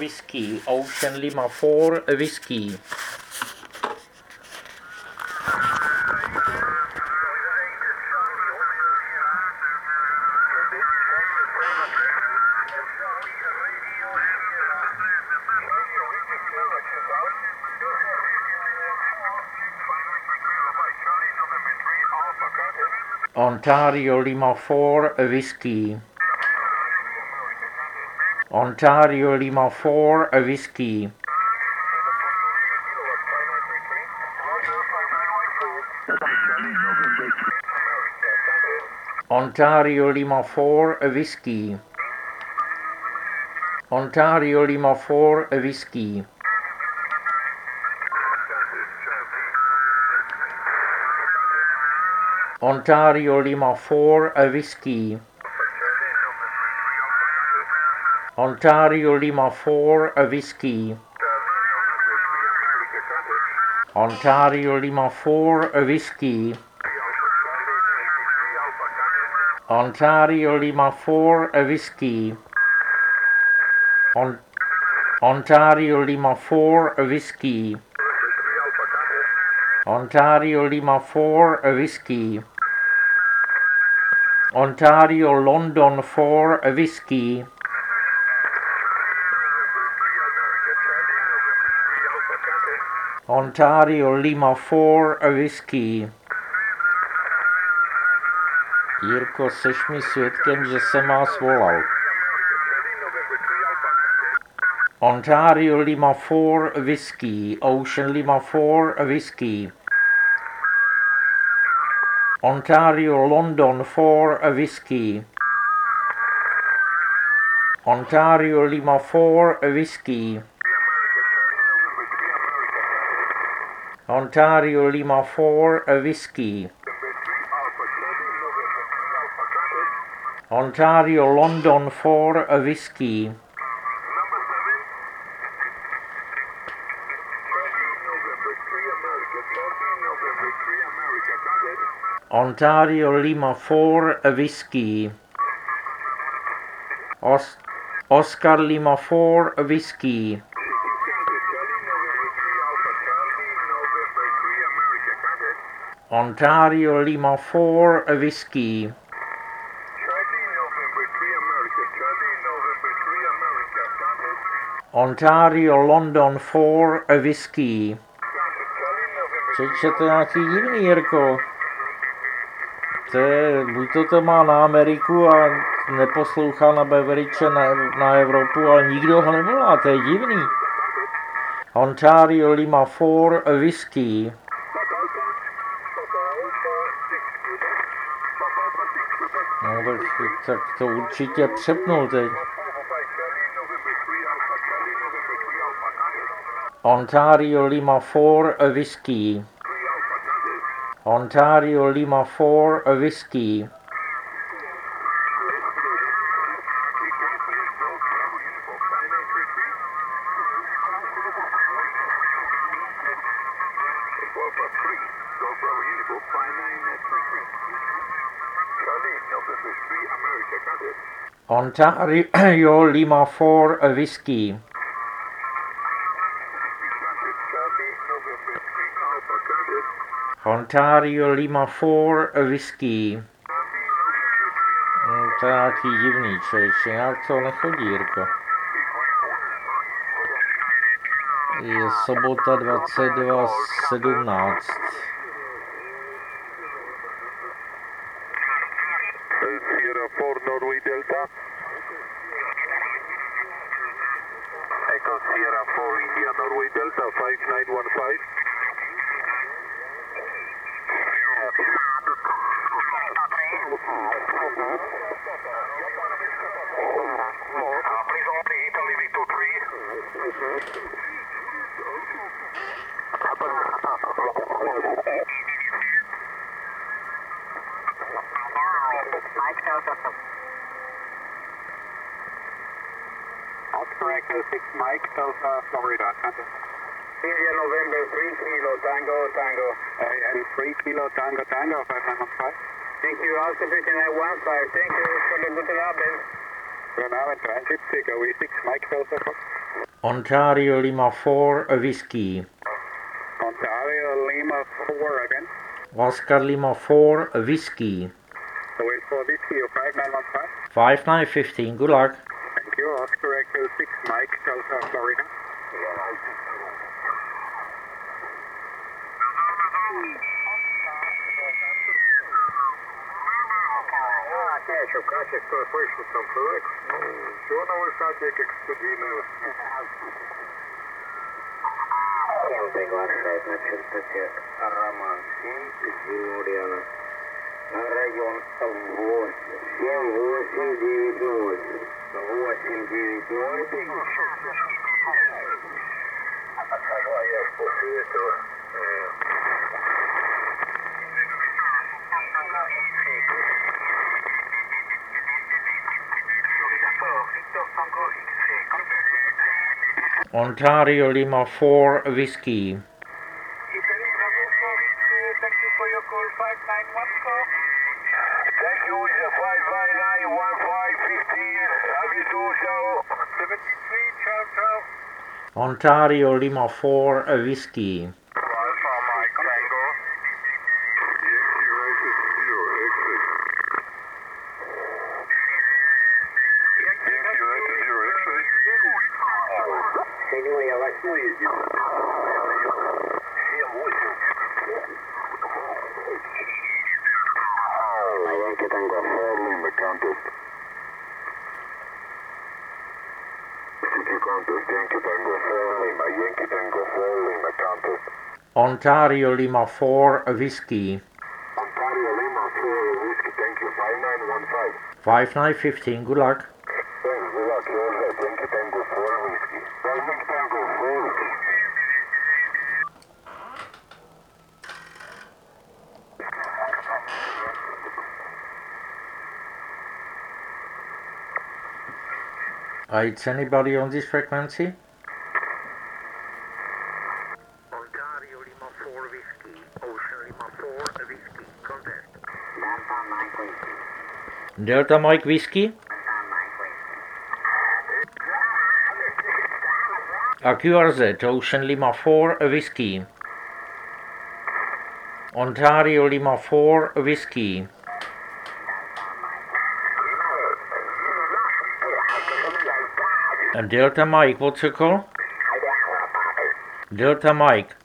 Whiskey, Ocean Lima 4 Whiskey. Ontario Lima 4 Whiskey. Ontario Lima 4 Whiskey. Ontario Lima 4 Whiskey. Ontario Lima 4 Whiskey. Ontario Lima 4 Whiskey. Ontario Lima 4 Whiskey. Ontario Lima 4 Whiskey. Ontario Lima 4 Whiskey. Ontario Lima 4 Whiskey. Ontario Lima 4 Whiskey. Ontario London 4 Whiskey. Ontario Lima 4 Whiskey. Jirko, seš mi svědkem, že jsem vás volal. Ontario Lima 4 Whiskey, Ocean Lima 4 Whiskey. Ontario London 4 Whiskey. Ontario Lima 4 Whiskey. Ontario Lima 4 Whiskey. Ontario London 4 Whiskey. Ontario Lima 4 Whiskey. Oscar Lima 4 Whiskey. Ontario Lima 4 Whiskey. Ontario London 4 Whiskey. Čeče, to je nějaký divný, Jirko. Buď to má na Ameriku a neposlouchá na Beveridge na Evropu, ale nikdo ho nevolá, to je divný. Ontario Lima 4 Whiskey. No tak to určitě přepnul teď. Ontario Lima 4 Whiskey. Ontario Lima 4 Whiskey. Ontario Lima 4 Whiskey. Ontario Lima 4 Whiskey. To je nějaký divný, člověče, nějak to nechodí, Jirko. Je sobota 22:17. Echo Sierra 4 India Norway Delta 5915. Please only Italy Victor 3. Mike Delta. Oscar Echo 6 Mike Delta Florida. India November 3 Kilo Tango Tango. And 3 Kilo Tango Tango 5915. Thank you, Oscar 5915. Thank you for the good job. We're now in transit, Echo 6 Mike Delta. Ontario Lima 4 Whiskey. Ontario Lima 4 again. Oscar Lima 4 Whiskey. So wait for whiskey, 5915. 5915, good luck. Thank you. Oscar Echo 6 Mike, Delta, Florida. Щоб качество слышу там проект, все на высоте, как студийного. Приглашает на частоте Роман 7, Юрьяна. Район 8, 7890. 890. Отхожу я после этого. Ontario Lima 4 Whiskey. Thank you for your call, 5914. Thank you, it's a 5591515. Have you do so? 73, ciao, ciao. Ontario Lima 4 Whiskey. Alpha Mike Tango. Yankee Rocket 0, exit. Yankee Rocket 0, exit. 7 я 8 ездил. 7-8. Yankee Tango 4, Lima Contest. City Contest, Yankee Tango 4, Lima. Yankee Tango 4, Lima Contest. Ontario Lima 4 Whiskey. Ontario Lima 4, Whiskey, thank you. 5915. 5915, good luck. Thanks, good luck. You're set. Yankee Tango 4, Whiskey. Yankee Tango 4, Whiskey. Is anybody on this frequency? Ontario Lima 4 Whiskey, Ocean Lima 4 Whiskey, contact. Delta Mike Whiskey. QRZ, Ocean Lima 4 Whiskey. Ontario Lima 4 Whiskey. Delta Mike, what's your call? Delta Mike.